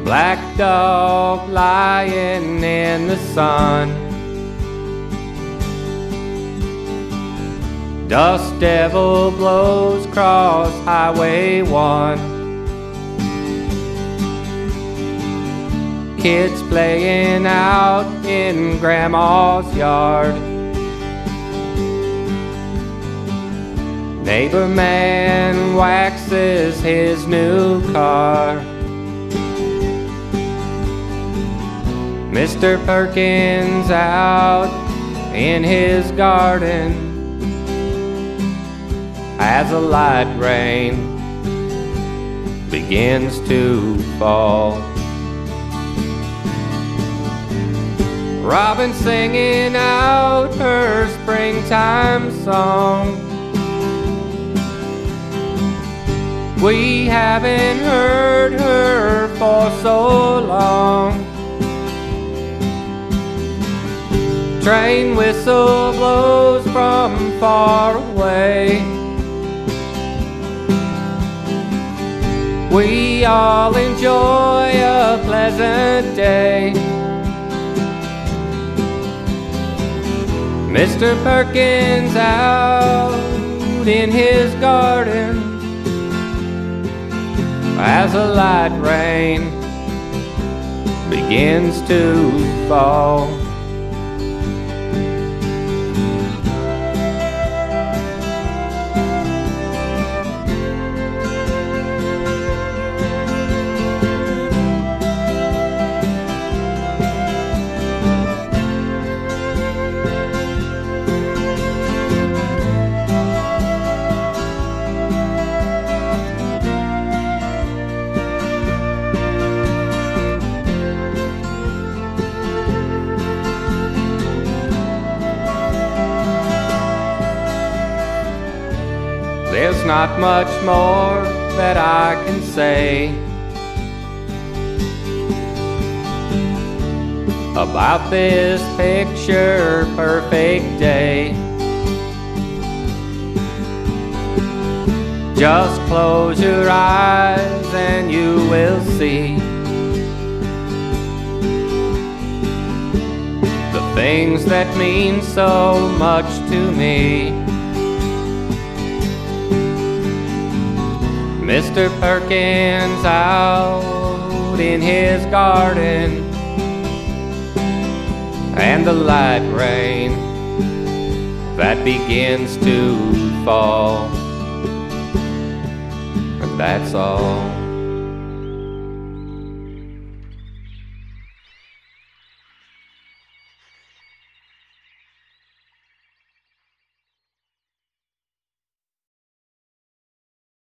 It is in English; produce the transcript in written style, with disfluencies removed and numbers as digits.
black dog lying in the sun. Dust devil blows across Highway 1. Kids playing out in Grandma's yard. Neighbor man waxes his new car. Mr. Perkins out in his garden as a light rain begins to fall. Robin singing out her springtime song. We haven't heard her for so long. Train whistle blows from far away. We all enjoy a pleasant day. Mr. Perkins out in his garden as a light rain begins to fall. There's not much more that I can say about this picture-perfect day. Just close your eyes and you will see the things that mean so much to me. Mr. Perkins out in his garden and the light rain that begins to fall. And that's all.